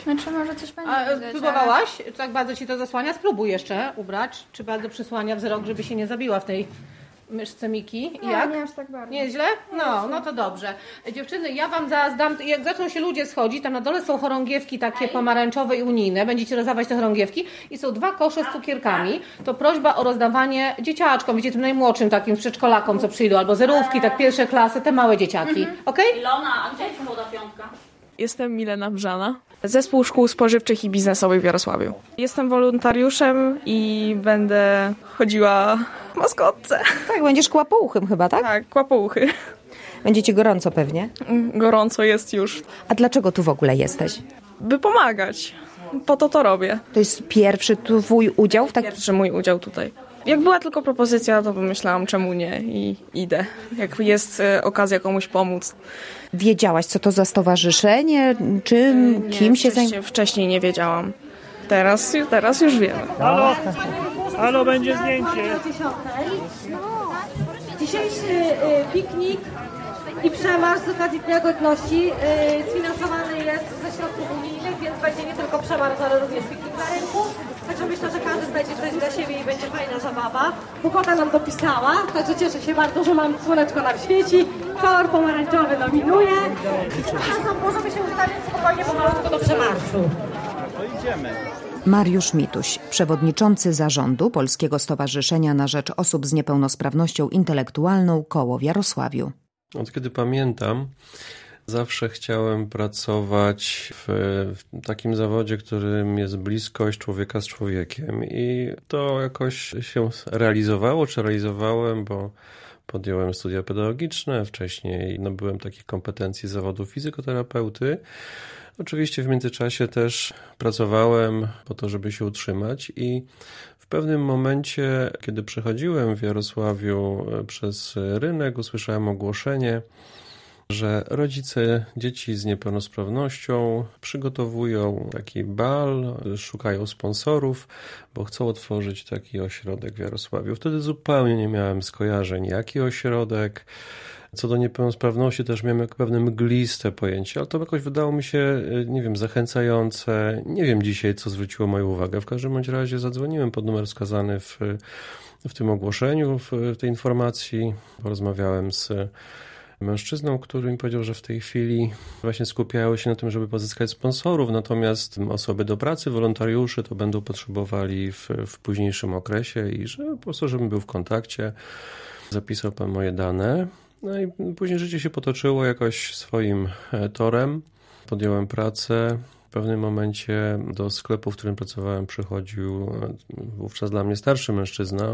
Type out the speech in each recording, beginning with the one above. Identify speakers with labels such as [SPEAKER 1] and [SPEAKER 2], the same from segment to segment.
[SPEAKER 1] Znaczy może coś będzie widać,
[SPEAKER 2] próbowałaś? Tak bardzo ci to zasłania? Spróbuj jeszcze ubrać. Czy bardzo przysłania wzrok, żeby się nie zabiła w tej myszce Miki?
[SPEAKER 1] Nie aż tak bardzo.
[SPEAKER 2] Nie źle? No to dobrze. Dziewczyny, ja wam zaraz dam, jak zaczną się ludzie schodzić, tam na dole są chorągiewki takie pomarańczowe i unijne, będziecie rozdawać te chorągiewki i są 2 kosze z cukierkami. To prośba o rozdawanie dzieciaczkom, wiecie, tym najmłodszym takim przedszkolakom, co przyjdą, albo zerówki, tak pierwsze klasy, te małe dzieciaki. Okej?
[SPEAKER 3] Ilona, a gdzie jest młoda piątka?
[SPEAKER 4] Jestem Milena Brzana. Zespół Szkół Spożywczych i Biznesowych w Jarosławiu. Jestem wolontariuszem i będę chodziła w maskotce.
[SPEAKER 5] Tak, będziesz kłapouchym chyba, tak?
[SPEAKER 4] Tak, kłapouchy.
[SPEAKER 5] Będzie gorąco pewnie.
[SPEAKER 4] Gorąco jest już.
[SPEAKER 5] A dlaczego tu w ogóle jesteś?
[SPEAKER 4] By pomagać. Po to robię.
[SPEAKER 5] To jest pierwszy twój udział w takim...
[SPEAKER 4] Pierwszy mój udział tutaj. Jak była tylko propozycja, to pomyślałam, czemu nie i idę. Jak jest okazja komuś pomóc.
[SPEAKER 5] Wiedziałaś, co to za stowarzyszenie? Czym? Kim się zajmuje?
[SPEAKER 4] Wcześniej nie wiedziałam. Teraz już wiem.
[SPEAKER 6] Halo, będzie zdjęcie.
[SPEAKER 7] Dzisiejszy piknik i przemarsz z okazji Dnia Godności sfinansowany jest ze środków unijnych, więc będzie nie tylko przemarsz, ale również piknik na rynku. Także myślę, że każdy znajdzie coś dla siebie i będzie fajna zabawa. Pogoda nam dopisała, także cieszę się bardzo, że mam słoneczko nam świeci. Kolor pomarańczowy dominuje. Przepraszam, możemy się ustawić spokojnie pomalutko do przemarszu.
[SPEAKER 6] To idziemy.
[SPEAKER 5] Mariusz Mituś, przewodniczący zarządu Polskiego Stowarzyszenia na Rzecz Osób z Niepełnosprawnością Intelektualną Koło w Jarosławiu.
[SPEAKER 8] Od kiedy pamiętam, zawsze chciałem pracować w takim zawodzie, którym jest bliskość człowieka z człowiekiem i to jakoś się realizowałem, bo podjąłem studia pedagogiczne, wcześniej nabyłem takich kompetencji z zawodu fizykoterapeuty. Oczywiście w międzyczasie też pracowałem po to, żeby się utrzymać i w pewnym momencie, kiedy przechodziłem w Jarosławiu przez rynek, usłyszałem ogłoszenie, że rodzice dzieci z niepełnosprawnością przygotowują taki bal, szukają sponsorów, bo chcą otworzyć taki ośrodek w Jarosławiu. Wtedy zupełnie nie miałem skojarzeń, jaki ośrodek. Co do niepełnosprawności też miałem pewne mgliste pojęcie, ale to jakoś wydało mi się, nie wiem, zachęcające. Nie wiem dzisiaj, co zwróciło moją uwagę. W każdym bądź razie zadzwoniłem pod numer wskazany w tym ogłoszeniu, w tej informacji. Porozmawiałem z mężczyzną, który mi powiedział, że w tej chwili właśnie skupiają się na tym, żeby pozyskać sponsorów, natomiast osoby do pracy, wolontariuszy to będą potrzebowali w późniejszym okresie i że po prostu, żebym był w kontakcie. Zapisał pan moje dane. No i później życie się potoczyło jakoś swoim torem. Podjąłem pracę. W pewnym momencie do sklepu, w którym pracowałem, przychodził wówczas dla mnie starszy mężczyzna,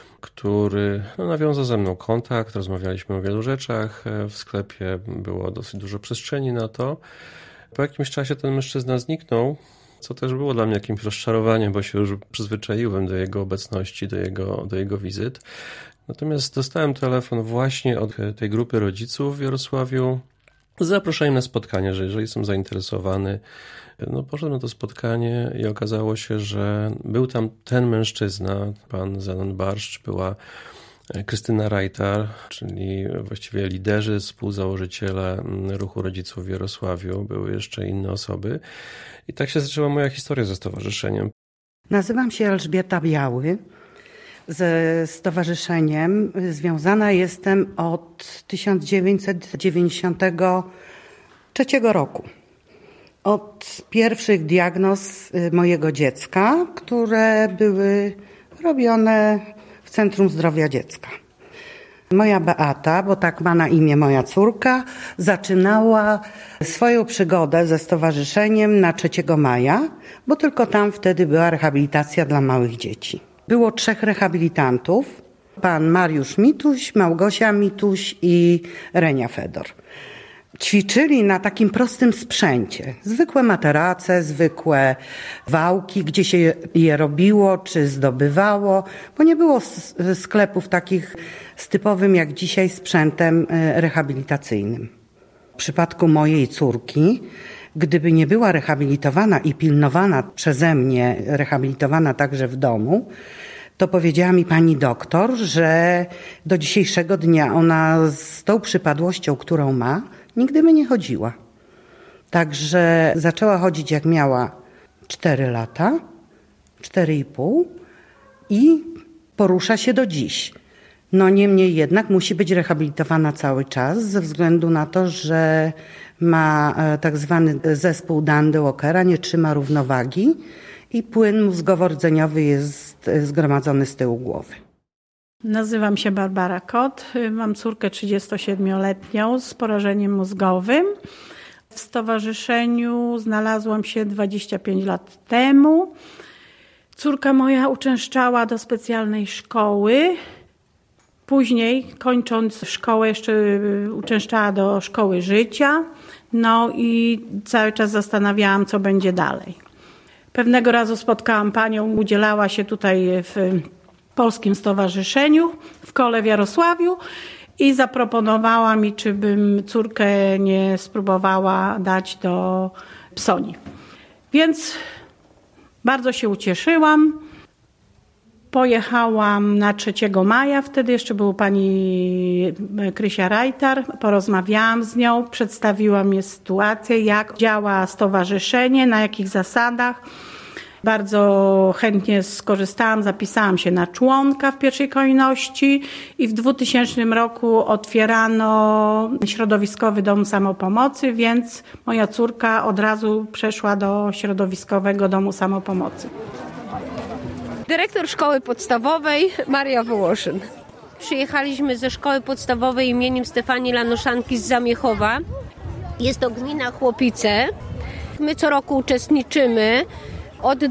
[SPEAKER 8] który nawiązał ze mną kontakt, rozmawialiśmy o wielu rzeczach. W sklepie było dosyć dużo przestrzeni na to. Po jakimś czasie ten mężczyzna zniknął, co też było dla mnie jakimś rozczarowaniem, bo się już przyzwyczaiłem do jego obecności, do jego wizyt. Natomiast dostałem telefon właśnie od tej grupy rodziców w Jarosławiu z zaproszeniem na spotkanie, że jeżeli jestem zainteresowany, poszedłem na to spotkanie i okazało się, że był tam ten mężczyzna, pan Zenon Barszcz, była Krystyna Rajtar, czyli właściwie liderzy, współzałożyciele Ruchu Rodziców w Jarosławiu, były jeszcze inne osoby i tak się zaczęła moja historia ze stowarzyszeniem.
[SPEAKER 9] Nazywam się Elżbieta Biały. Ze stowarzyszeniem związana jestem od 1993 roku. Od pierwszych diagnoz mojego dziecka, które były robione w Centrum Zdrowia Dziecka. Moja Beata, bo tak ma na imię moja córka, zaczynała swoją przygodę ze stowarzyszeniem na 3 maja, bo tylko tam wtedy była rehabilitacja dla małych dzieci. Było 3 rehabilitantów, pan Mariusz Mituś, Małgosia Mituś i Renia Fedor. Ćwiczyli na takim prostym sprzęcie. Zwykłe materace, zwykłe wałki, gdzie się je robiło czy zdobywało, bo nie było sklepów takich z typowym jak dzisiaj sprzętem rehabilitacyjnym. W przypadku mojej córki, gdyby nie była rehabilitowana i pilnowana przeze mnie, rehabilitowana także w domu, to powiedziała mi pani doktor, że do dzisiejszego dnia ona z tą przypadłością, którą ma, nigdy by nie chodziła. Także zaczęła chodzić jak miała 4 lata, 4,5 i porusza się do dziś. No niemniej jednak musi być rehabilitowana cały czas ze względu na to, że ma tak zwany zespół Dandy-Walkera, nie trzyma równowagi i płyn mózgowo-rdzeniowy jest zgromadzony z tyłu głowy.
[SPEAKER 10] Nazywam się Barbara Kot, mam córkę 37-letnią z porażeniem mózgowym. W stowarzyszeniu znalazłam się 25 lat temu. Córka moja uczęszczała do specjalnej szkoły. Później, kończąc szkołę, jeszcze uczęszczała do szkoły życia. No i cały czas zastanawiałam, co będzie dalej. Pewnego razu spotkałam panią, udzielała się tutaj w Polskim Stowarzyszeniu w Kole w Jarosławiu i zaproponowała mi, czy bym córkę nie spróbowała dać do PSONI. Więc bardzo się ucieszyłam. Pojechałam na 3 maja, wtedy jeszcze była pani Krysia Rajtar. Porozmawiałam z nią, przedstawiłam jej sytuację, jak działa stowarzyszenie, na jakich zasadach. Bardzo chętnie skorzystałam, zapisałam się na członka w pierwszej kolejności i w 2000 roku otwierano środowiskowy dom samopomocy, więc moja córka od razu przeszła do środowiskowego domu samopomocy.
[SPEAKER 11] Dyrektor szkoły podstawowej Maria Wołoszyn. Przyjechaliśmy ze szkoły podstawowej imieniem Stefanii Lanuszanki z Zamiechowa. Jest to gmina Chłopice. My co roku uczestniczymy. Od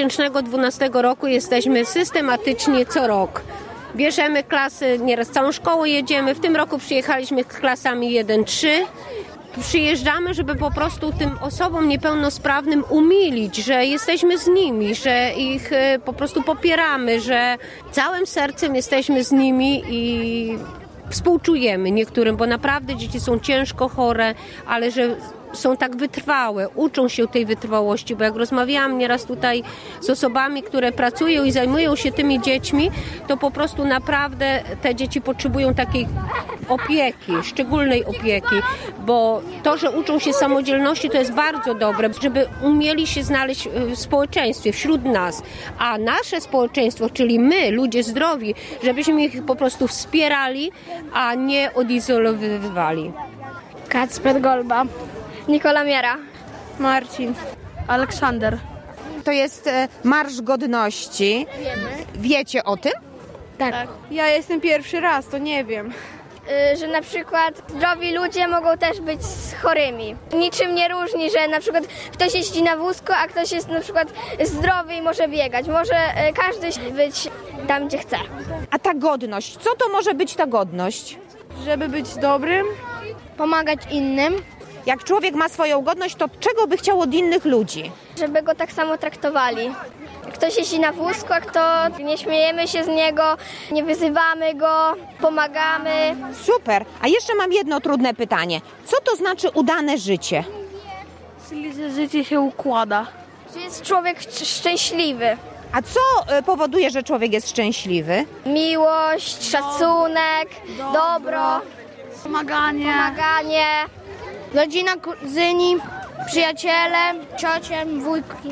[SPEAKER 11] 2012 roku jesteśmy systematycznie co rok. Bierzemy klasy, nieraz całą szkołę jedziemy. W tym roku przyjechaliśmy z klasami 1-3. Przyjeżdżamy, żeby po prostu tym osobom niepełnosprawnym umilić, że jesteśmy z nimi, że ich po prostu popieramy, że całym sercem jesteśmy z nimi i współczujemy niektórym, bo naprawdę dzieci są ciężko chore, ale że są tak wytrwałe, uczą się tej wytrwałości, bo jak rozmawiałam nieraz tutaj z osobami, które pracują i zajmują się tymi dziećmi, to po prostu naprawdę te dzieci potrzebują takiej opieki, szczególnej opieki, bo to, że uczą się samodzielności, to jest bardzo dobre, żeby umieli się znaleźć w społeczeństwie, wśród nas, a nasze społeczeństwo, czyli my, ludzie zdrowi, żebyśmy ich po prostu wspierali, a nie odizolowywali.
[SPEAKER 1] Kacper Golba.
[SPEAKER 12] Nikola Miera.
[SPEAKER 1] Marcin. Aleksander.
[SPEAKER 13] To jest Marsz Godności. Wiecie o tym?
[SPEAKER 12] Tak.
[SPEAKER 1] Ja jestem pierwszy raz, to nie wiem.
[SPEAKER 12] Że na przykład zdrowi ludzie mogą też być chorymi. Niczym nie różni, że na przykład ktoś jeździ na wózku, a ktoś jest na przykład zdrowy i może biegać. Może każdy być tam, gdzie chce.
[SPEAKER 13] A ta godność, co to może być ta godność?
[SPEAKER 1] Żeby być dobrym.
[SPEAKER 12] Pomagać innym.
[SPEAKER 13] Jak człowiek ma swoją godność, to czego by chciał od innych ludzi?
[SPEAKER 12] Żeby go tak samo traktowali. Ktoś jeździ na wózku, a kto nie śmiejemy się z niego, nie wyzywamy go, pomagamy.
[SPEAKER 13] Super. A jeszcze mam jedno trudne pytanie. Co to znaczy udane życie?
[SPEAKER 1] Czyli że życie się układa.
[SPEAKER 12] Że jest człowiek szczęśliwy.
[SPEAKER 13] A co powoduje, że człowiek jest szczęśliwy?
[SPEAKER 12] Miłość, szacunek, dobro,
[SPEAKER 1] Pomaganie.
[SPEAKER 12] rodzina, kuzyni, przyjaciele, ciocie, wujki.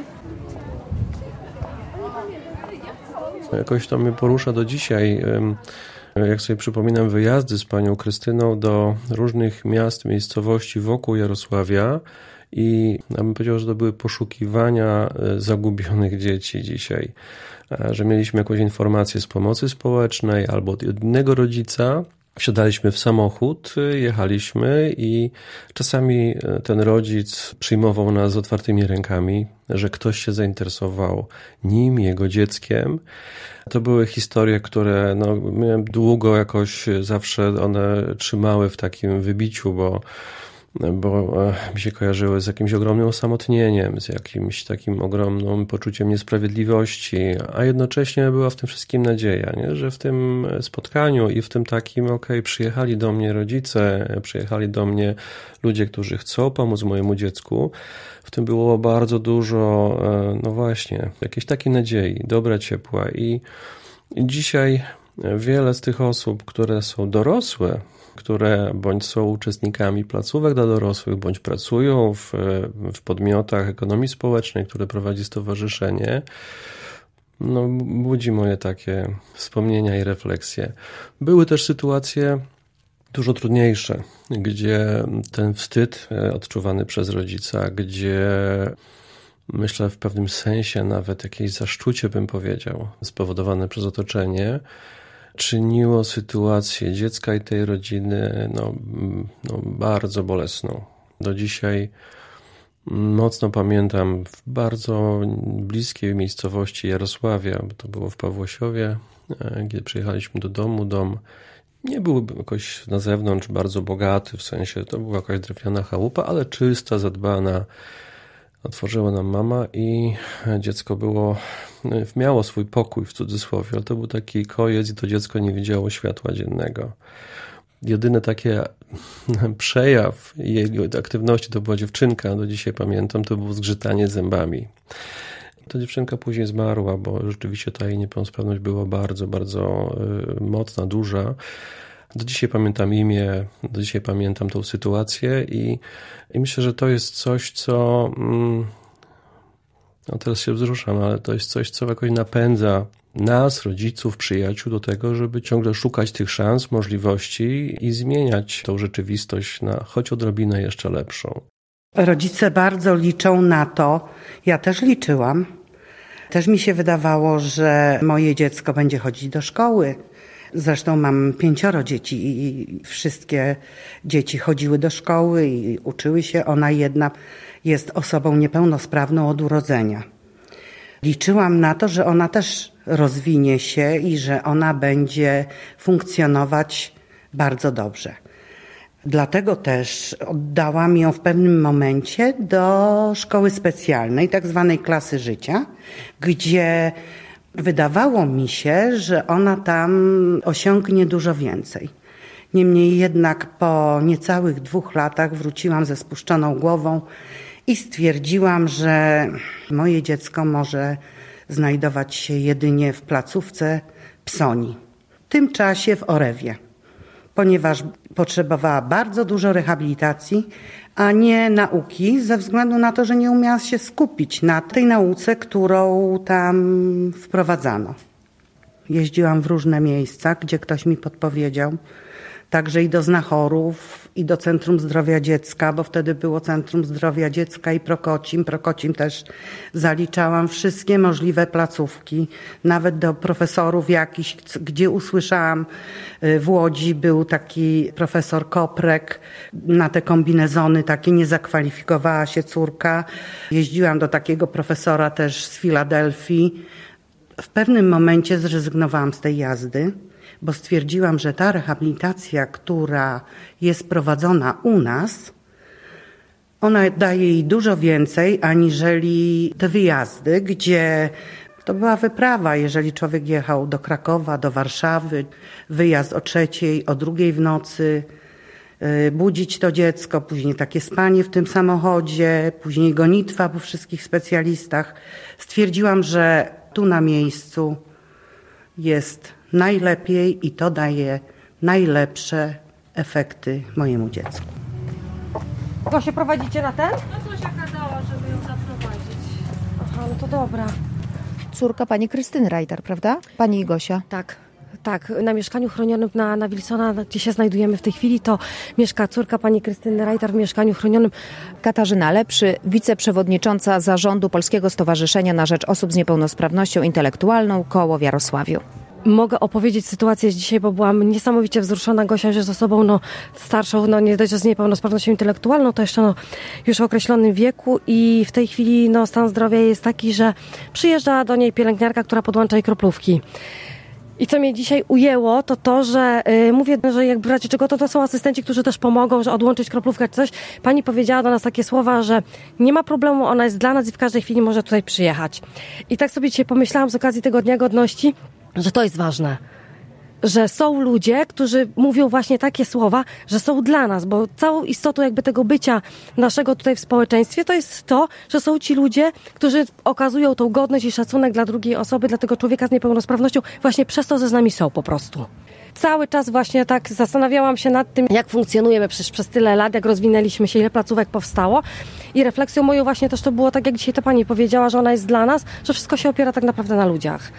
[SPEAKER 8] Jakoś to mnie porusza do dzisiaj. Jak sobie przypominam wyjazdy z panią Krystyną do różnych miast, miejscowości wokół Jarosławia i ja bym powiedział, że to były poszukiwania zagubionych dzieci dzisiaj. Że mieliśmy jakąś informację z pomocy społecznej albo od jednego rodzica. Wsiadaliśmy w samochód, jechaliśmy i czasami ten rodzic przyjmował nas z otwartymi rękami, że ktoś się zainteresował nim, jego dzieckiem. To były historie, które miałem długo jakoś zawsze one trzymały w takim wybiciu, bo mi się kojarzyły z jakimś ogromnym osamotnieniem, z jakimś takim ogromnym poczuciem niesprawiedliwości, a jednocześnie była w tym wszystkim nadzieja, nie? Że w tym spotkaniu i w tym takim, przyjechali do mnie rodzice, przyjechali do mnie ludzie, którzy chcą pomóc mojemu dziecku, w tym było bardzo dużo, jakiejś takiej nadziei, dobra, ciepła i dzisiaj wiele z tych osób, które są dorosłe, które bądź są uczestnikami placówek dla dorosłych, bądź pracują w podmiotach ekonomii społecznej, które prowadzi stowarzyszenie, no, budzi moje takie wspomnienia i refleksje. Były też sytuacje dużo trudniejsze, gdzie ten wstyd odczuwany przez rodzica, gdzie myślę w pewnym sensie nawet jakieś zaszczucie, bym powiedział, spowodowane przez otoczenie, czyniło sytuację dziecka i tej rodziny bardzo bolesną. Do dzisiaj mocno pamiętam w bardzo bliskiej miejscowości Jarosławia, bo to było w Pawłosiowie, gdzie przyjechaliśmy do domu. Dom nie był jakoś na zewnątrz bardzo bogaty, w sensie to była jakaś drewniana chałupa, ale czysta, zadbana. Otworzyła nam mama i dziecko miało swój pokój w cudzysłowie, ale to był taki kojec i to dziecko nie widziało światła dziennego. Jedyny taki przejaw jej aktywności to była dziewczynka, do dzisiaj pamiętam, to było zgrzytanie zębami. Ta dziewczynka później zmarła, bo rzeczywiście ta jej niepełnosprawność była bardzo, bardzo mocna, duża. Do dzisiaj pamiętam imię, do dzisiaj pamiętam tą sytuację i myślę, że to jest coś, co... No teraz się wzruszam, ale to jest coś, co jakoś napędza nas, rodziców, przyjaciół do tego, żeby ciągle szukać tych szans, możliwości i zmieniać tą rzeczywistość na choć odrobinę jeszcze lepszą.
[SPEAKER 9] Rodzice bardzo liczą na to, ja też liczyłam. Też mi się wydawało, że moje dziecko będzie chodzić do szkoły. Zresztą mam 5 dzieci i wszystkie dzieci chodziły do szkoły i uczyły się. Ona jedna jest osobą niepełnosprawną od urodzenia. Liczyłam na to, że ona też rozwinie się i że ona będzie funkcjonować bardzo dobrze. Dlatego też oddałam ją w pewnym momencie do szkoły specjalnej, tak zwanej klasy życia, gdzie wydawało mi się, że ona tam osiągnie dużo więcej. Niemniej jednak po niecałych 2 latach wróciłam ze spuszczoną głową i stwierdziłam, że moje dziecko może znajdować się jedynie w placówce Psoni. W tym czasie w Orewie, ponieważ potrzebowała bardzo dużo rehabilitacji, a nie nauki, ze względu na to, że nie umiała się skupić na tej nauce, którą tam wprowadzano. Jeździłam w różne miejsca, gdzie ktoś mi podpowiedział, także i do znachorów, i do Centrum Zdrowia Dziecka, bo wtedy było Centrum Zdrowia Dziecka i Prokocim. Prokocim też zaliczałam, wszystkie możliwe placówki, nawet do profesorów jakichś, gdzie usłyszałam w Łodzi, był taki profesor Koprek, na te kombinezony takie nie zakwalifikowała się córka. Jeździłam do takiego profesora też z Filadelfii. W pewnym momencie zrezygnowałam z tej jazdy, bo stwierdziłam, że ta rehabilitacja, która jest prowadzona u nas, ona daje jej dużo więcej aniżeli te wyjazdy, gdzie to była wyprawa. Jeżeli człowiek jechał do Krakowa, do Warszawy, wyjazd o 3:00, o 2:00 w nocy, budzić to dziecko, później takie spanie w tym samochodzie, później gonitwa po wszystkich specjalistach. Stwierdziłam, że tu na miejscu jest najlepiej i to daje najlepsze efekty mojemu dziecku.
[SPEAKER 7] Go się prowadzicie na ten?
[SPEAKER 3] No Zosia kazała, żeby ją zaprowadzić.
[SPEAKER 7] Aha, no to dobra.
[SPEAKER 5] Córka pani Krystyny Rajtar, prawda? Pani Gosia.
[SPEAKER 7] Tak, na mieszkaniu chronionym na Wilsona, gdzie się znajdujemy w tej chwili, to mieszka córka pani Krystyny Rajtar w mieszkaniu chronionym.
[SPEAKER 5] Katarzyna Lepszy, wiceprzewodnicząca zarządu Polskiego Stowarzyszenia na Rzecz Osób z Niepełnosprawnością Intelektualną Koło w Jarosławiu.
[SPEAKER 7] Mogę opowiedzieć sytuację z dzisiaj, bo byłam niesamowicie wzruszona. Gosia już jest osobą starszą, nie dość, że z niepełnosprawnością intelektualną, to jeszcze już w określonym wieku i w tej chwili stan zdrowia jest taki, że przyjeżdża do niej pielęgniarka, która podłącza jej kroplówki. I co mnie dzisiaj ujęło, to że mówię, że jakby w razie czego to są asystenci, którzy też pomogą, że odłączyć kroplówkę czy coś. Pani powiedziała do nas takie słowa, że nie ma problemu, ona jest dla nas i w każdej chwili może tutaj przyjechać. I tak sobie dzisiaj pomyślałam z okazji tego Dnia Godności, że to jest ważne. Że są ludzie, którzy mówią właśnie takie słowa, że są dla nas, bo całą istotą jakby tego bycia naszego tutaj w społeczeństwie to jest to, że są ci ludzie, którzy okazują tą godność i szacunek dla drugiej osoby, dla tego człowieka z niepełnosprawnością właśnie przez to, że z nami są po prostu. cały czas właśnie tak zastanawiałam się nad tym, jak funkcjonujemy przez tyle lat, jak rozwinęliśmy się, ile placówek powstało. I refleksją moją właśnie też to było, tak jak dzisiaj ta pani powiedziała, że ona jest dla nas, że wszystko się opiera tak naprawdę na ludziach.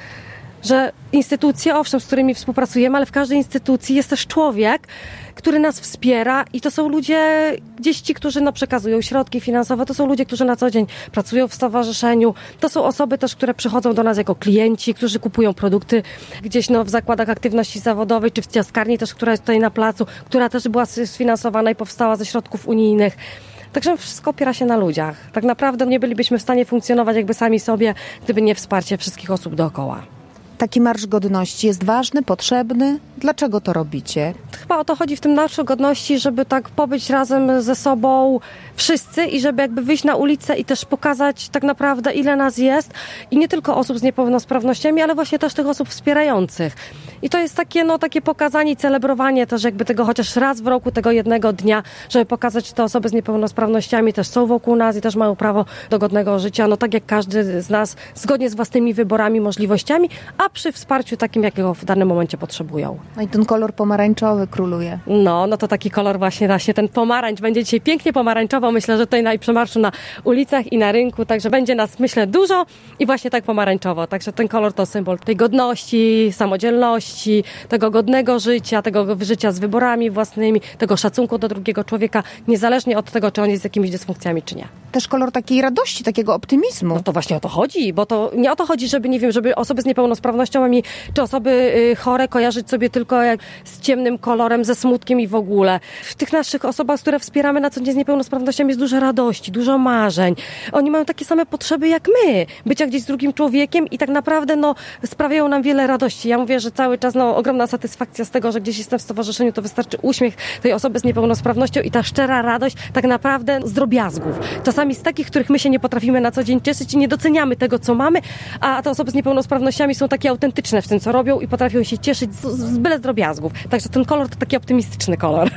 [SPEAKER 7] Że instytucje, owszem, z którymi współpracujemy, ale w każdej instytucji jest też człowiek, który nas wspiera i to są ludzie, gdzieś ci, którzy przekazują środki finansowe, to są ludzie, którzy na co dzień pracują w stowarzyszeniu, to są osoby też, które przychodzą do nas jako klienci, którzy kupują produkty gdzieś w zakładach aktywności zawodowej, czy w ciaskarni też, która jest tutaj na placu, która też była sfinansowana i powstała ze środków unijnych. Także wszystko opiera się na ludziach. Tak naprawdę nie bylibyśmy w stanie funkcjonować jakby sami sobie, gdyby nie wsparcie wszystkich osób dookoła.
[SPEAKER 13] Taki Marsz Godności jest ważny, potrzebny? Dlaczego to robicie?
[SPEAKER 7] Chyba o to chodzi w tym Marszu Godności, żeby tak pobyć razem ze sobą wszyscy i żeby jakby wyjść na ulicę i też pokazać tak naprawdę, ile nas jest i nie tylko osób z niepełnosprawnościami, ale właśnie też tych osób wspierających. I to jest takie pokazanie i celebrowanie też jakby tego chociaż raz w roku, tego jednego dnia, żeby pokazać, że te osoby z niepełnosprawnościami też są wokół nas i też mają prawo do godnego życia, tak jak każdy z nas, zgodnie z własnymi wyborami, możliwościami, a przy wsparciu takim, jakiego w danym momencie potrzebują.
[SPEAKER 13] No i ten kolor pomarańczowy króluje.
[SPEAKER 7] No to taki kolor właśnie ten pomarańcz będzie dzisiaj pięknie pomarańczowo. Myślę, że tutaj na przemarszu na ulicach i na rynku, także będzie nas, myślę, dużo i właśnie tak pomarańczowo. Także ten kolor to symbol tej godności, samodzielności, tego godnego życia, tego życia z wyborami własnymi, tego szacunku do drugiego człowieka, niezależnie od tego, czy on jest z jakimiś dysfunkcjami, czy nie.
[SPEAKER 13] Też kolor takiej radości, takiego optymizmu.
[SPEAKER 7] No to właśnie o to chodzi, bo to nie o to chodzi, żeby, nie wiem, żeby osoby z niepełnosprawnościami czy osoby chore kojarzyć sobie tylko jak z ciemnym kolorem, ze smutkiem i w ogóle. W tych naszych osobach, które wspieramy na co dzień z niepełnosprawnościami jest dużo radości, dużo marzeń. Oni mają takie same potrzeby jak my. Bycia gdzieś z drugim człowiekiem i tak naprawdę sprawiają nam wiele radości. Ja mówię, że cały czas ogromna satysfakcja z tego, że gdzieś jestem w stowarzyszeniu, to wystarczy uśmiech tej osoby z niepełnosprawnością i ta szczera radość tak naprawdę z drobiazgów. Czasami z takich, których my się nie potrafimy na co dzień cieszyć i nie doceniamy tego, co mamy, a te osoby z niepełnosprawnościami są takie autentyczne w tym, co robią i potrafią się cieszyć z byle drobiazgów. Także ten kolor to taki optymistyczny kolor.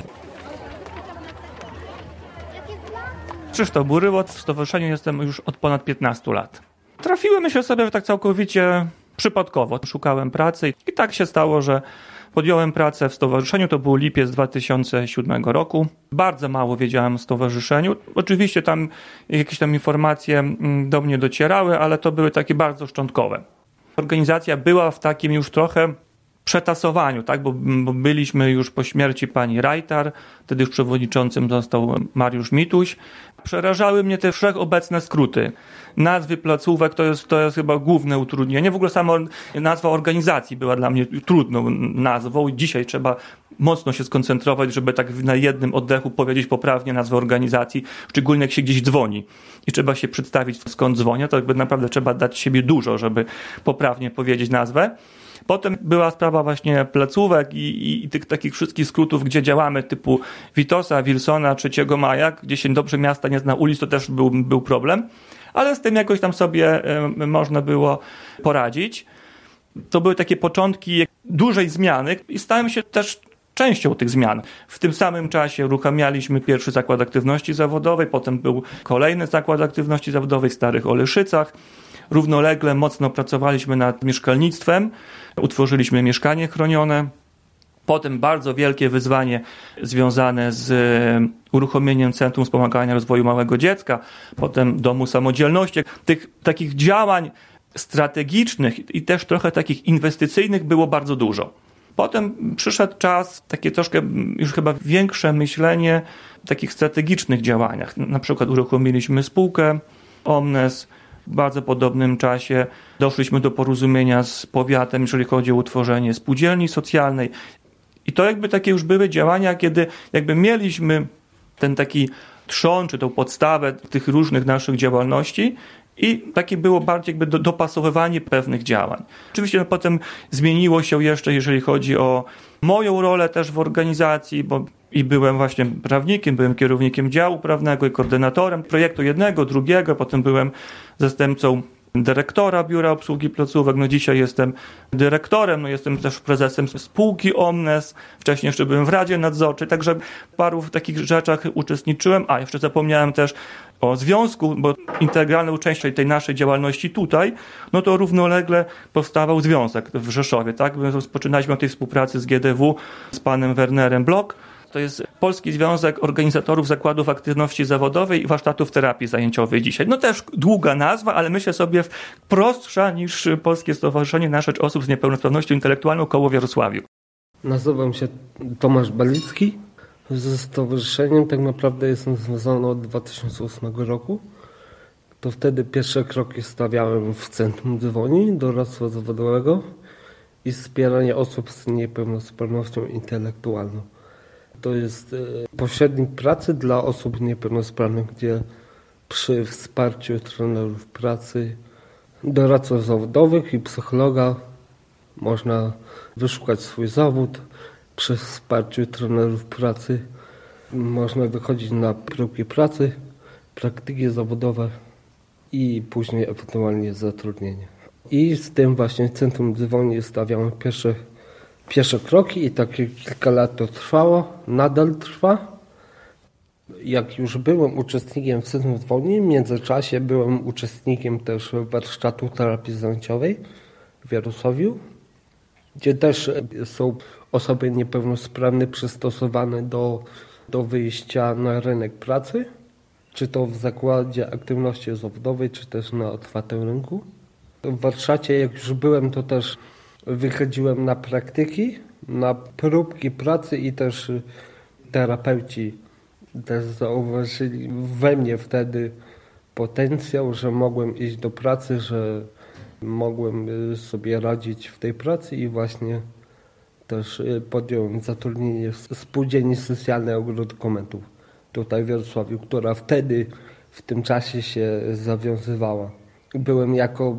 [SPEAKER 14] Krzysztof Burywot, w stowarzyszeniu jestem już od ponad 15 lat. Trafiłem, myślę sobie, że tak całkowicie przypadkowo. Szukałem pracy i tak się stało, że podjąłem pracę w stowarzyszeniu, to był lipiec 2007 roku. Bardzo mało wiedziałem o stowarzyszeniu. Oczywiście tam jakieś informacje do mnie docierały, ale to były takie bardzo szczątkowe. Organizacja była w takim już trochę przetasowaniu, tak? Bo byliśmy już po śmierci pani Rajtar, wtedy już przewodniczącym został Mariusz Mituś. Przerażały mnie te wszechobecne skróty. Nazwy placówek to jest chyba główne utrudnienie. W ogóle sama nazwa organizacji była dla mnie trudną nazwą i dzisiaj trzeba mocno się skoncentrować, żeby tak na jednym oddechu powiedzieć poprawnie nazwę organizacji, szczególnie jak się gdzieś dzwoni i trzeba się przedstawić, skąd dzwonię, to jakby naprawdę trzeba dać siebie dużo, żeby poprawnie powiedzieć nazwę. Potem była sprawa właśnie placówek i tych takich wszystkich skrótów, gdzie działamy, typu Witosa, Wilsona, 3 Maja, gdzie się dobrze miasta nie zna ulic, to też był problem, ale z tym jakoś tam sobie można było poradzić. To były takie początki dużej zmiany i stałem się też częścią tych zmian. W tym samym czasie uruchamialiśmy pierwszy zakład aktywności zawodowej, potem był kolejny zakład aktywności zawodowej w Starych Oleszycach. Równolegle mocno pracowaliśmy nad mieszkalnictwem, utworzyliśmy mieszkanie chronione. Potem bardzo wielkie wyzwanie związane z uruchomieniem Centrum Wspomagania Rozwoju Małego Dziecka, potem Domu Samodzielności. Tych takich działań strategicznych i też trochę takich inwestycyjnych było bardzo dużo. Potem przyszedł czas, takie troszkę już chyba większe myślenie w takich strategicznych działaniach. Na przykład uruchomiliśmy spółkę Omnes. W bardzo podobnym czasie doszliśmy do porozumienia z powiatem, jeżeli chodzi o utworzenie spółdzielni socjalnej. I to jakby takie już były działania, kiedy jakby mieliśmy ten taki trzon, czy tą podstawę tych różnych naszych działalności i takie było bardziej jakby dopasowywanie pewnych działań. Oczywiście potem zmieniło się jeszcze, jeżeli chodzi o moją rolę też w organizacji, bo i byłem właśnie prawnikiem, byłem kierownikiem działu prawnego i koordynatorem projektu jednego, drugiego, potem byłem zastępcą dyrektora Biura Obsługi Placówek. No dzisiaj jestem dyrektorem, no jestem też prezesem spółki Omnes. Wcześniej jeszcze byłem w Radzie Nadzorczej, także w paru takich rzeczach uczestniczyłem. A jeszcze zapomniałem też o związku, bo integralną częścią tej naszej działalności tutaj, no to równolegle powstawał związek w Rzeszowie, tak? My rozpoczynaliśmy od tej współpracy z GDW, z panem Wernerem Blok. To jest Polski Związek Organizatorów Zakładów Aktywności Zawodowej i Warsztatów Terapii Zajęciowej dzisiaj. No też długa nazwa, ale myślę sobie prostsza niż Polskie Stowarzyszenie na Rzecz Osób z Niepełnosprawnością Intelektualną koło w Jarosławiu.
[SPEAKER 15] Nazywam się Tomasz Balicki. Ze stowarzyszeniem tak naprawdę jestem związany od 2008 roku. To wtedy pierwsze kroki stawiałem w Centrum Dzwoni Doradztwa Zawodowego i wspierania osób z niepełnosprawnością intelektualną. To jest pośrednik pracy dla osób niepełnosprawnych, gdzie przy wsparciu trenerów pracy, doradców zawodowych i psychologa można wyszukać swój zawód. Przy wsparciu trenerów pracy można wychodzić na próbki pracy, praktyki zawodowe i później ewentualnie zatrudnienie. I z tym właśnie Centrum Dzwoni stawiamy pierwsze kroki i takie kilka lat to trwało, nadal trwa. Jak już byłem uczestnikiem w Centrum Dzwoni, w międzyczasie byłem uczestnikiem też warsztatu terapii zajęciowej w Jarosławiu, gdzie też są osoby niepełnosprawne przystosowane do wyjścia na rynek pracy, czy to w zakładzie aktywności zawodowej, czy też na otwartym rynku. W warsztacie, jak już byłem, to też wychodziłem na praktyki, na próbki pracy i też terapeuci też zauważyli we mnie wtedy potencjał, że mogłem iść do pracy, że mogłem sobie radzić w tej pracy i właśnie też podjąłem zatrudnienie w Spółdzielni Socjalnej Ogród Dokumentów tutaj w Jarosławiu, która wtedy w tym czasie się zawiązywała. Byłem jako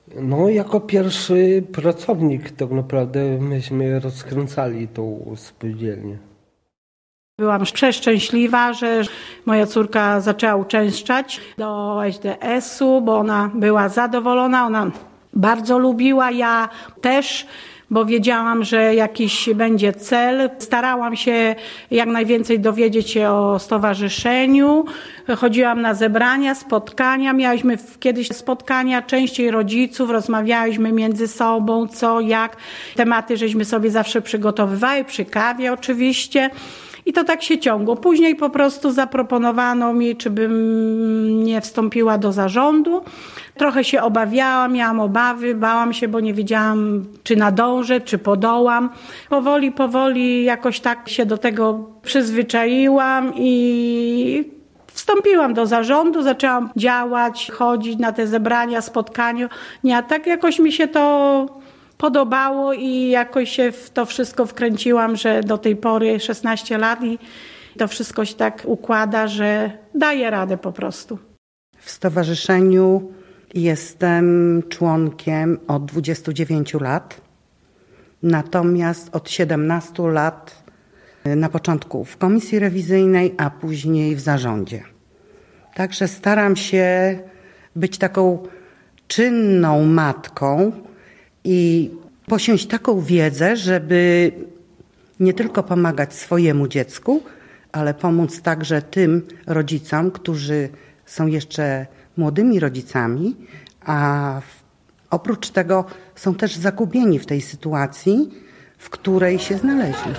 [SPEAKER 15] pierwszy pracownik, tak naprawdę myśmy rozkręcali tą spółdzielnię.
[SPEAKER 10] Byłam przeszczęśliwa, że moja córka zaczęła uczęszczać do SDS-u, bo ona była zadowolona, ona bardzo lubiła, ja też, bo wiedziałam, że jakiś będzie cel. Starałam się jak najwięcej dowiedzieć się o stowarzyszeniu. Chodziłam na zebrania, spotkania. Miałyśmy kiedyś spotkania częściej rodziców, rozmawiałyśmy między sobą, co, jak. Tematy żeśmy sobie zawsze przygotowywały, przy kawie oczywiście. I to tak się ciągło. Później po prostu zaproponowano mi, czy bym nie wstąpiła do zarządu. Trochę się obawiałam, miałam obawy, bałam się, bo nie wiedziałam, czy nadążę, czy podołam. Powoli jakoś tak się do tego przyzwyczaiłam i wstąpiłam do zarządu, zaczęłam działać, chodzić na te zebrania, spotkania. A tak jakoś mi się to podobało i jakoś się w to wszystko wkręciłam, że do tej pory 16 lat i to wszystko się tak układa, że daję radę po prostu.
[SPEAKER 9] W stowarzyszeniu jestem członkiem od 29 lat, natomiast od 17 lat na początku w komisji rewizyjnej, a później w zarządzie. Także staram się być taką czynną matką i posiąść taką wiedzę, żeby nie tylko pomagać swojemu dziecku, ale pomóc także tym rodzicom, którzy są jeszcze młodymi rodzicami, a oprócz tego są też zagubieni w tej sytuacji, w której się znaleźli.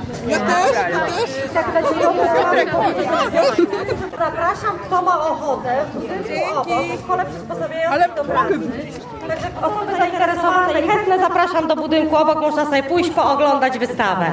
[SPEAKER 7] Zapraszam, kto ma ochotę. W szkole przysposabiającej do pracy. Także osoby zainteresowane i chętne zapraszam do budynku obok. Można sobie pójść, pooglądać wystawę.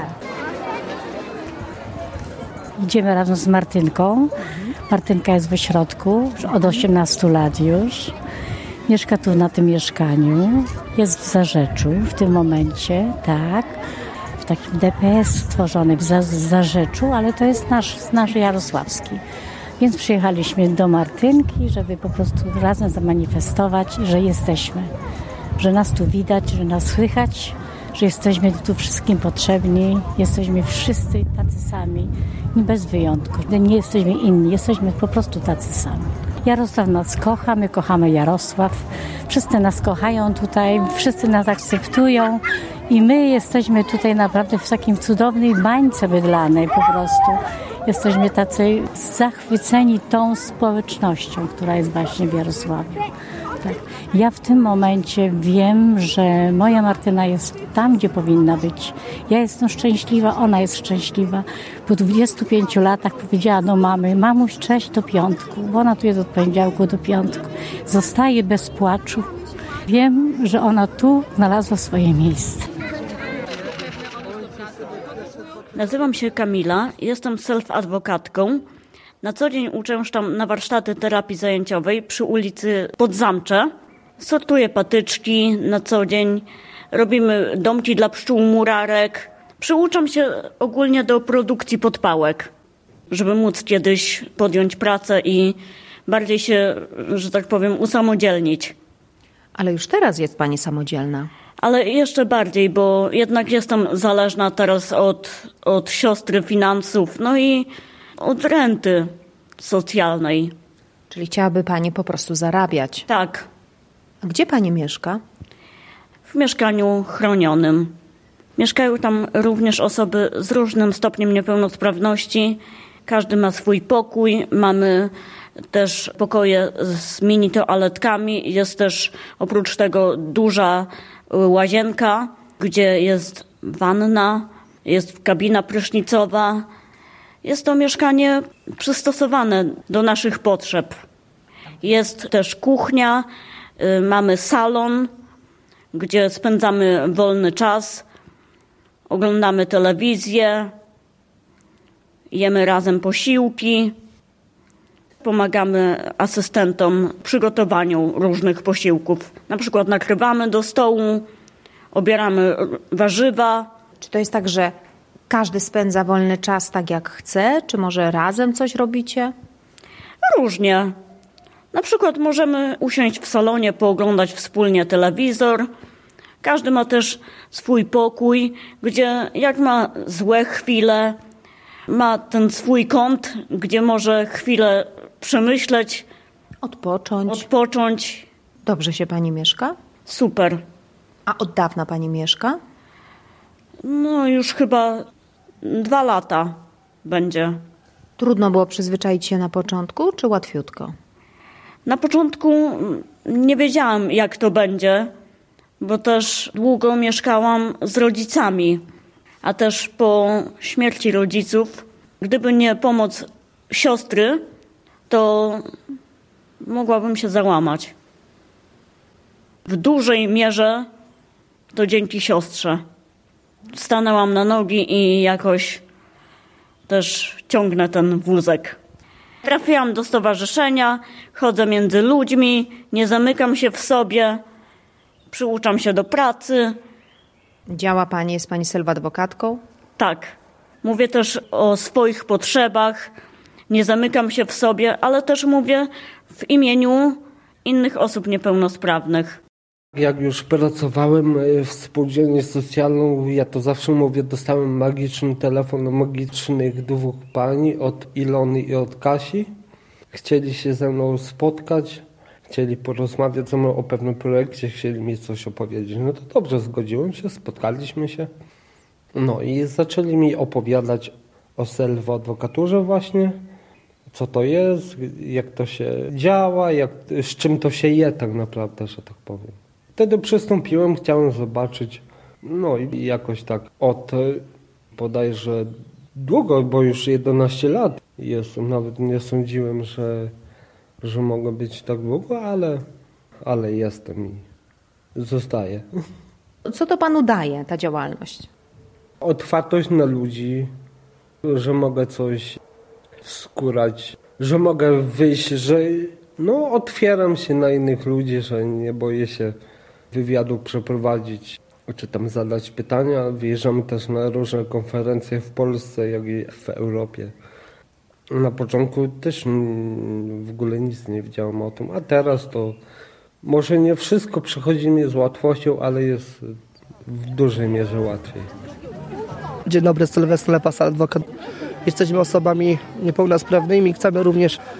[SPEAKER 16] Idziemy razem z Martynką. Martynka jest w ośrodku od 18 lat już. Mieszka tu na tym mieszkaniu. Jest w Zarzeczu w tym momencie, tak. W takim DPS stworzonym w Zarzeczu, ale to jest nasz jarosławski. Więc przyjechaliśmy do Martynki, żeby po prostu razem zamanifestować, że jesteśmy. Że nas tu widać, że nas słychać, że jesteśmy tu wszystkim potrzebni. Jesteśmy wszyscy tacy sami i bez wyjątku. Nie jesteśmy inni, jesteśmy po prostu tacy sami. Jarosław nas kocha, my kochamy Jarosław. Wszyscy nas kochają tutaj, wszyscy nas akceptują i my jesteśmy tutaj naprawdę w takim cudownej bańce bydlanej po prostu. Jesteśmy tacy zachwyceni tą społecznością, która jest właśnie w Jarosławiu. Tak. Ja w tym momencie wiem, że moja Martyna jest tam, gdzie powinna być. Ja jestem szczęśliwa, ona jest szczęśliwa. Po 25 latach powiedziała do mamy: mamuś, cześć do piątku, bo ona tu jest od poniedziałku do piątku. Zostaje bez płaczu. Wiem, że ona tu znalazła swoje miejsce.
[SPEAKER 17] Nazywam się Kamila, jestem self-adwokatką. Na co dzień uczęszczam na warsztaty terapii zajęciowej przy ulicy Podzamcze. Sortuję patyczki na co dzień, robimy domki dla pszczół, murarek. Przyuczam się ogólnie do produkcji podpałek, żeby móc kiedyś podjąć pracę i bardziej się, że tak powiem, usamodzielnić.
[SPEAKER 5] Ale już teraz jest pani samodzielna.
[SPEAKER 17] Ale jeszcze bardziej, bo jednak jestem zależna teraz od siostry finansów, no i od renty socjalnej.
[SPEAKER 5] Czyli chciałaby pani po prostu zarabiać.
[SPEAKER 17] Tak.
[SPEAKER 5] A gdzie pani mieszka?
[SPEAKER 17] W mieszkaniu chronionym. Mieszkają tam również osoby z różnym stopniem niepełnosprawności. Każdy ma swój pokój. Mamy też pokoje z mini toaletkami. Jest też oprócz tego duża łazienka, gdzie jest wanna, jest kabina prysznicowa. Jest to mieszkanie przystosowane do naszych potrzeb. Jest też kuchnia, mamy salon, gdzie spędzamy wolny czas, oglądamy telewizję, jemy razem posiłki, pomagamy asystentom w przygotowaniu różnych posiłków. Na przykład nakrywamy do stołu, obieramy warzywa.
[SPEAKER 5] Czy to jest tak, że każdy spędza wolny czas tak jak chce? Czy może razem coś robicie?
[SPEAKER 17] Różnie. Na przykład możemy usiąść w salonie, pooglądać wspólnie telewizor. Każdy ma też swój pokój, gdzie jak ma złe chwile, ma ten swój kąt, gdzie może chwilę przemyśleć, odpocząć.
[SPEAKER 5] Dobrze się pani mieszka?
[SPEAKER 17] Super.
[SPEAKER 5] A od dawna pani mieszka?
[SPEAKER 17] No już chyba 2 lata będzie.
[SPEAKER 5] Trudno było przyzwyczaić się na początku, czy łatwiutko?
[SPEAKER 17] Na początku nie wiedziałam, jak to będzie, bo też długo mieszkałam z rodzicami, a też po śmierci rodziców, gdyby nie pomoc siostry, to mogłabym się załamać. W dużej mierze to dzięki siostrze. Stanęłam na nogi i jakoś też ciągnę ten wózek. Trafiłam do stowarzyszenia, chodzę między ludźmi, nie zamykam się w sobie, przyuczam się do pracy.
[SPEAKER 5] Działa pani, jest pani self-adwokatką?
[SPEAKER 17] Tak. Mówię też o swoich potrzebach, nie zamykam się w sobie, ale też mówię w imieniu innych osób niepełnosprawnych.
[SPEAKER 15] Jak już pracowałem w spółdzielni socjalną, ja to zawsze mówię, dostałem magiczny telefon od magicznych 2 pani, od Ilony i od Kasi. Chcieli się ze mną spotkać, chcieli porozmawiać ze mną o pewnym projekcie, chcieli mi coś opowiedzieć. No to dobrze, zgodziłem się, spotkaliśmy się. No i zaczęli mi opowiadać o self-adwokaturze właśnie, co to jest, jak to się działa, z czym to się je tak naprawdę, że tak powiem. Wtedy przystąpiłem, chciałem zobaczyć, no i jakoś tak od bodajże długo, bo już 11 lat jestem, nawet nie sądziłem, że mogę być tak długo, ale jestem i zostaję.
[SPEAKER 5] Co to panu daje ta działalność?
[SPEAKER 15] Otwartość na ludzi, że mogę coś skórać, że mogę wyjść, że otwieram się na innych ludzi, że nie boję się wywiadu przeprowadzić, czy tam zadać pytania. Wyjeżdżamy też na różne konferencje w Polsce, jak i w Europie. Na początku też w ogóle nic nie wiedziałem o tym, a teraz to może nie wszystko przychodzi mi z łatwością, ale jest w dużej mierze łatwiej.
[SPEAKER 18] Dzień dobry, Sylwester Lepas, adwokat. Jesteśmy osobami niepełnosprawnymi. Chcemy również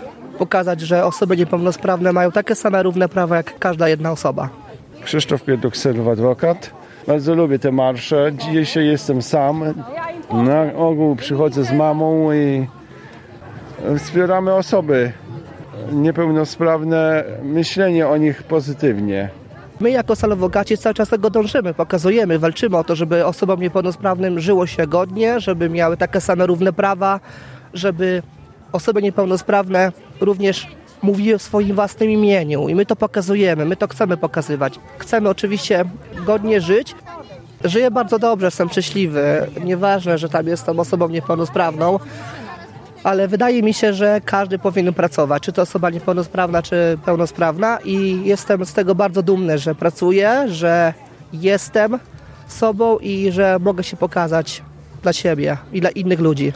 [SPEAKER 18] pokazać, że osoby niepełnosprawne mają takie same równe prawa jak każda jedna osoba.
[SPEAKER 19] Krzysztof Pieduk-Sylw, adwokat. Bardzo lubię te marsze. Dzisiaj jestem sam. Na ogół przychodzę z mamą i wspieramy osoby niepełnosprawne, myślenie o nich pozytywnie.
[SPEAKER 18] My jako Salowogaci cały czas tego dążymy, pokazujemy, walczymy o to, żeby osobom niepełnosprawnym żyło się godnie, żeby miały takie same równe prawa, żeby osoby niepełnosprawne również mówiły w swoim własnym imieniu i my to pokazujemy, my to chcemy pokazywać. Chcemy oczywiście godnie żyć. Żyję bardzo dobrze, jestem szczęśliwy, nieważne, że tam jestem osobą niepełnosprawną, ale wydaje mi się, że każdy powinien pracować, czy to osoba niepełnosprawna, czy pełnosprawna i jestem z tego bardzo dumny, że pracuję, że jestem sobą i że mogę się pokazać dla siebie i dla innych ludzi.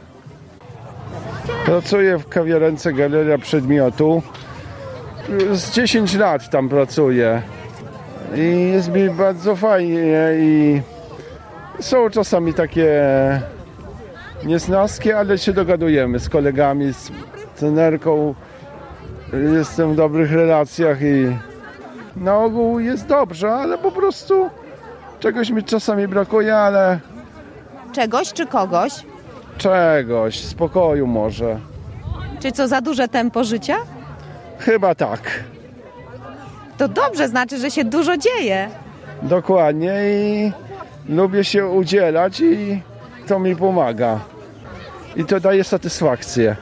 [SPEAKER 19] Pracuję w kawiarence Galeria Przedmiotu. Z 10 lat tam pracuję i jest mi bardzo fajnie i są czasami takie niesnaski, ale się dogadujemy z kolegami, z trenerką. Jestem w dobrych relacjach i na ogół jest dobrze, ale po prostu czegoś mi czasami brakuje, ale...
[SPEAKER 13] Czegoś czy kogoś?
[SPEAKER 19] Czegoś, spokoju może.
[SPEAKER 13] Czy co, za duże tempo życia?
[SPEAKER 19] Chyba tak.
[SPEAKER 13] To dobrze, znaczy, że się dużo dzieje.
[SPEAKER 19] Dokładnie i lubię się udzielać i to mi pomaga. I to daje satysfakcję.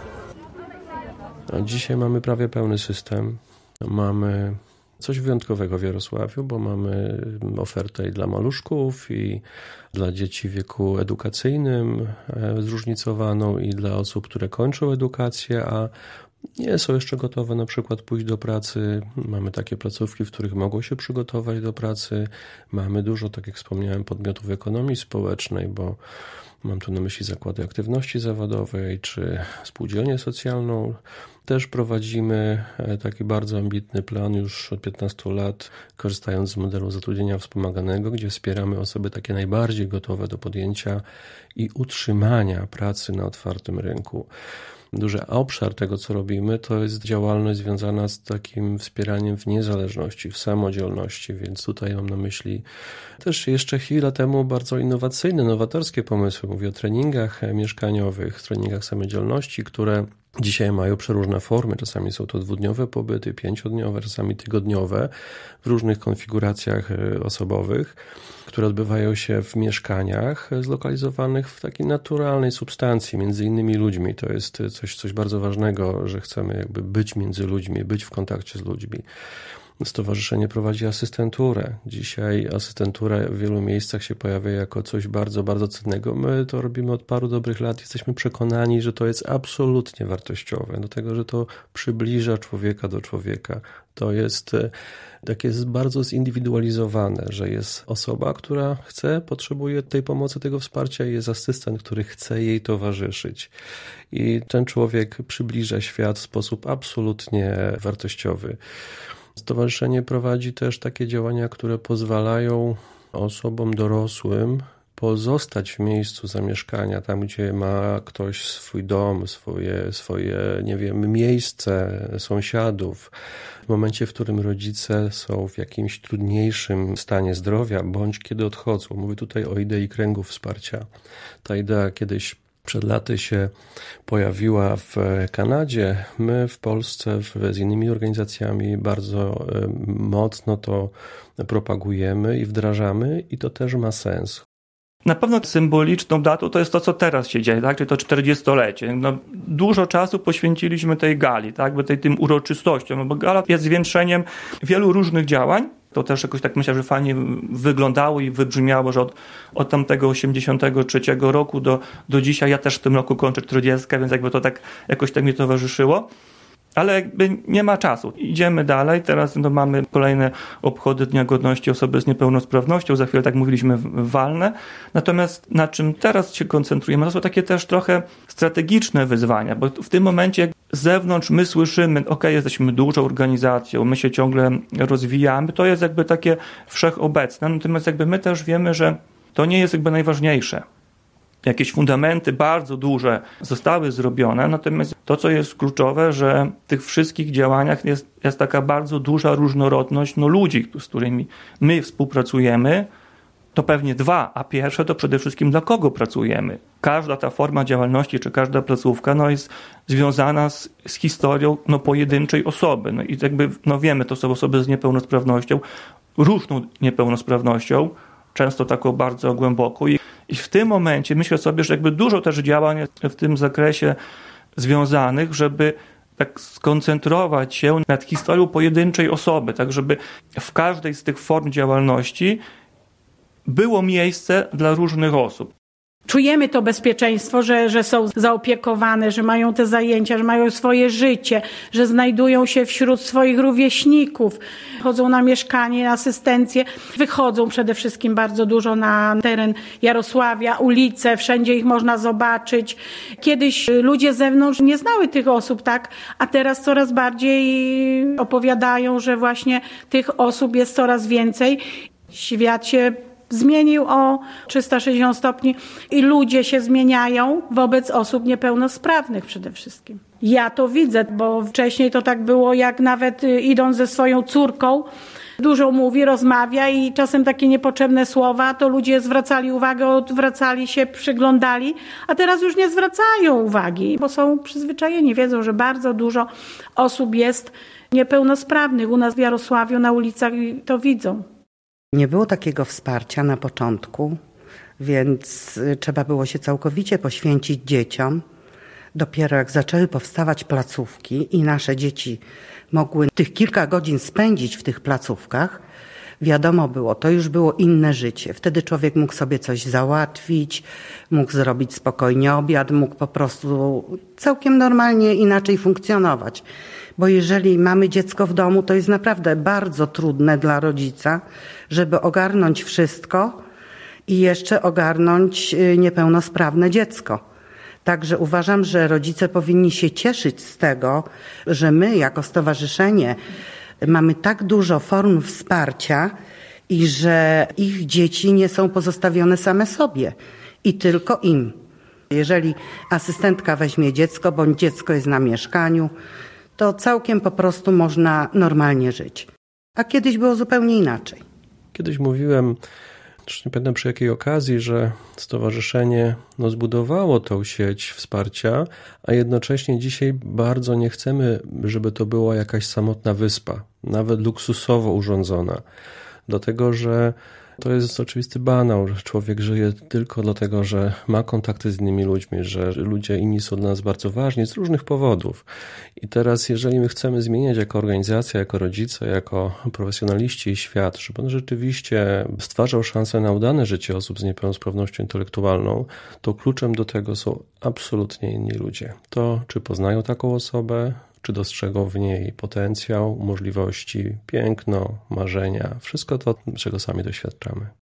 [SPEAKER 8] Dzisiaj mamy prawie pełny system. Mamy coś wyjątkowego w Jarosławiu, bo mamy ofertę i dla maluszków, i dla dzieci w wieku edukacyjnym zróżnicowaną, i dla osób, które kończą edukację, a nie są jeszcze gotowe na przykład pójść do pracy. Mamy takie placówki, w których mogą się przygotować do pracy. Mamy dużo, tak jak wspomniałem, podmiotów ekonomii społecznej, bo mam tu na myśli zakłady aktywności zawodowej czy spółdzielnię socjalną. Też prowadzimy taki bardzo ambitny plan już od 15 lat, korzystając z modelu zatrudnienia wspomaganego, gdzie wspieramy osoby takie najbardziej gotowe do podjęcia i utrzymania pracy na otwartym rynku. Duży obszar tego, co robimy, to jest działalność związana z takim wspieraniem w niezależności, w samodzielności, więc tutaj mam na myśli też jeszcze chwilę temu bardzo innowacyjne, nowatorskie pomysły. Mówię o treningach mieszkaniowych, treningach samodzielności, które dzisiaj mają przeróżne formy. Czasami są to 2-dniowe pobyty, 5-dniowe, czasami tygodniowe w różnych konfiguracjach osobowych, które odbywają się w mieszkaniach zlokalizowanych w takiej naturalnej substancji między innymi ludźmi. To jest coś bardzo ważnego, że chcemy jakby być między ludźmi, być w kontakcie z ludźmi. Stowarzyszenie prowadzi asystenturę. Dzisiaj asystentura w wielu miejscach się pojawia jako coś bardzo, bardzo cennego. My to robimy od paru dobrych lat. Jesteśmy przekonani, że to jest absolutnie wartościowe, dlatego że to przybliża człowieka do człowieka. To jest takie bardzo zindywidualizowane, że jest osoba, która potrzebuje tej pomocy, tego wsparcia i jest asystent, który chce jej towarzyszyć. I ten człowiek przybliża świat w sposób absolutnie wartościowy. Stowarzyszenie prowadzi też takie działania, które pozwalają osobom dorosłym pozostać w miejscu zamieszkania, tam gdzie ma ktoś swój dom, swoje nie wiem, miejsce, sąsiadów. W momencie, w którym rodzice są w jakimś trudniejszym stanie zdrowia, bądź kiedy odchodzą. Mówię tutaj o idei kręgów wsparcia. Ta idea kiedyś przed laty się pojawiła w Kanadzie. My w Polsce z innymi organizacjami bardzo mocno to propagujemy i wdrażamy i to też ma sens.
[SPEAKER 14] Na pewno symboliczną datą to jest to, co teraz się dzieje, tak? Czyli to 40-lecie. Dużo czasu poświęciliśmy tej gali, tak? Tym uroczystościom, bo gala jest zwieńczeniem wielu różnych działań. To też jakoś tak myślę, że fajnie wyglądało i wybrzmiało, że od tamtego 83 roku do dzisiaj, ja też w tym roku kończę 40, więc jakby to tak jakoś tak mi towarzyszyło. Ale jakby nie ma czasu. Idziemy dalej. Teraz mamy kolejne obchody Dnia Godności Osoby z Niepełnosprawnością. Za chwilę, tak mówiliśmy, walne. Natomiast na czym teraz się koncentrujemy, to są takie też trochę strategiczne wyzwania, bo w tym momencie z zewnątrz my słyszymy, jesteśmy dużą organizacją, my się ciągle rozwijamy. To jest jakby takie wszechobecne. Natomiast jakby my też wiemy, że to nie jest jakby najważniejsze. jakieś fundamenty bardzo duże zostały zrobione, natomiast to, co jest kluczowe, że w tych wszystkich działaniach jest taka bardzo duża różnorodność ludzi, z którymi my współpracujemy. To pewnie dwa, a pierwsze to przede wszystkim dla kogo pracujemy. Każda ta forma działalności, czy każda placówka jest związana z historią pojedynczej osoby. I jakby wiemy, to są osoby z niepełnosprawnością, różną niepełnosprawnością, często taką bardzo głęboką. I w tym momencie myślę sobie, że jakby dużo też działań jest w tym zakresie związanych, żeby tak skoncentrować się nad historią pojedynczej osoby, tak żeby w każdej z tych form działalności było miejsce dla różnych osób.
[SPEAKER 10] Czujemy to bezpieczeństwo, że są zaopiekowane, że mają te zajęcia, że mają swoje życie, że znajdują się wśród swoich rówieśników, chodzą na mieszkanie, na asystencję, wychodzą przede wszystkim bardzo dużo na teren Jarosławia, ulice, wszędzie ich można zobaczyć. Kiedyś ludzie z zewnątrz nie znały tych osób, tak, a teraz coraz bardziej opowiadają, że właśnie tych osób jest coraz więcej. Świat się zmienił o 360 stopni i ludzie się zmieniają wobec osób niepełnosprawnych przede wszystkim. Ja to widzę, bo wcześniej to tak było, jak nawet idąc ze swoją córką, dużo mówi, rozmawia i czasem takie niepotrzebne słowa, to ludzie zwracali uwagę, odwracali się, przyglądali, a teraz już nie zwracają uwagi, bo są przyzwyczajeni, wiedzą, że bardzo dużo osób jest niepełnosprawnych. U nas w Jarosławiu na ulicach to widzą.
[SPEAKER 9] Nie było takiego wsparcia na początku, więc trzeba było się całkowicie poświęcić dzieciom. Dopiero jak zaczęły powstawać placówki i nasze dzieci mogły tych kilka godzin spędzić w tych placówkach, wiadomo było, to już było inne życie. Wtedy człowiek mógł sobie coś załatwić, mógł zrobić spokojnie obiad, mógł po prostu całkiem normalnie inaczej funkcjonować. Bo jeżeli mamy dziecko w domu, to jest naprawdę bardzo trudne dla rodzica, żeby ogarnąć wszystko i jeszcze ogarnąć niepełnosprawne dziecko. Także uważam, że rodzice powinni się cieszyć z tego, że my jako stowarzyszenie mamy tak dużo form wsparcia i że ich dzieci nie są pozostawione same sobie i tylko im. Jeżeli asystentka weźmie dziecko, bądź dziecko jest na mieszkaniu, to całkiem po prostu można normalnie żyć. A kiedyś było zupełnie inaczej.
[SPEAKER 8] Kiedyś mówiłem, już nie pamiętam przy jakiej okazji, że stowarzyszenie zbudowało tą sieć wsparcia, a jednocześnie dzisiaj bardzo nie chcemy, żeby to była jakaś samotna wyspa, nawet luksusowo urządzona. Dlatego, że to jest oczywisty banał, że człowiek żyje tylko dlatego, że ma kontakty z innymi ludźmi, że ludzie inni są dla nas bardzo ważni z różnych powodów. I teraz, jeżeli my chcemy zmieniać jako organizacja, jako rodzice, jako profesjonaliści świat, żeby on rzeczywiście stwarzał szansę na udane życie osób z niepełnosprawnością intelektualną, to kluczem do tego są absolutnie inni ludzie. To, czy poznają taką osobę, czy dostrzegą w niej potencjał, możliwości, piękno, marzenia, wszystko to, czego sami doświadczamy.